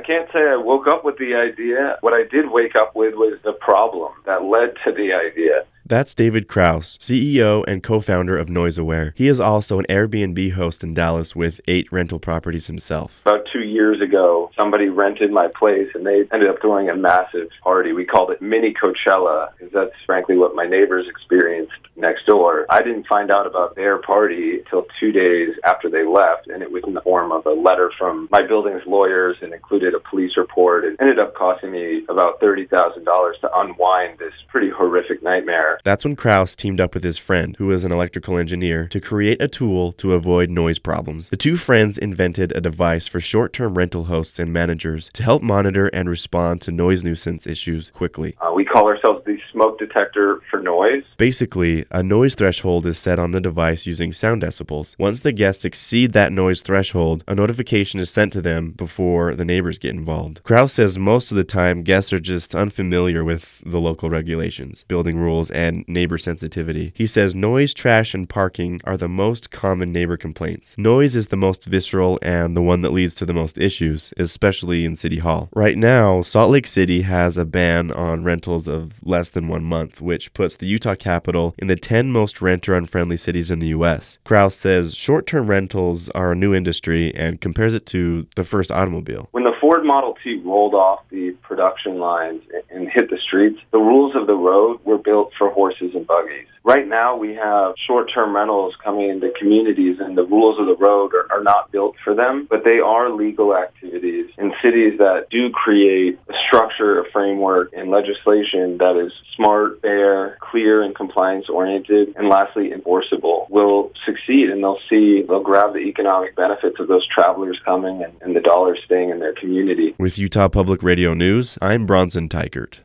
can't say I woke up with the idea. What I did wake up with was the problem that led to the idea. That's David Kraus, CEO and co-founder of NoiseAware. He is also an Airbnb host in Dallas with 8 rental properties himself. About 2 years ago, somebody rented my place and they ended up throwing a massive party. We called it Mini Coachella because that's frankly what my neighbors experienced next door. I didn't find out about their party until 2 days after they left, and it was in the form of a letter from my building's lawyers and included a police report. It ended up costing me about $30,000 to unwind this pretty horrific nightmare. That's when Kraus teamed up with his friend, who is an electrical engineer, to create a tool to avoid noise problems. The two friends invented a device for short-term rental hosts and managers to help monitor and respond to noise nuisance issues quickly. We call ourselves the smoke detector for noise. Basically, a noise threshold is set on the device using sound decibels. Once the guests exceed that noise threshold, a notification is sent to them before the neighbors get involved. Kraus says most of the time guests are just unfamiliar with the local regulations, building rules, and neighbor sensitivity. He says noise, trash, and parking are the most common neighbor complaints. Noise is the most visceral and the one that leads to the most issues, especially in City Hall. Right now, Salt Lake City has a ban on rentals of less than 1 month, which puts the Utah capital in the 10 most renter-unfriendly cities in the U.S. Kraus says short-term rentals are a new industry and compares it to the first automobile. When the Ford Model T rolled off the production lines and hit the streets, the rules of the road were built for horses and buggies. Right now, we have short-term rentals coming into communities, and the rules of the road are not built for them, but they are legal activities in cities that do create a structure, a framework, and legislation that is smart, fair, clear, and compliance-oriented, and lastly, enforceable. Will succeed, and they'll grab the economic benefits of those travelers coming and the dollars staying in their community. With Utah Public Radio News, I'm Bronson Teichert.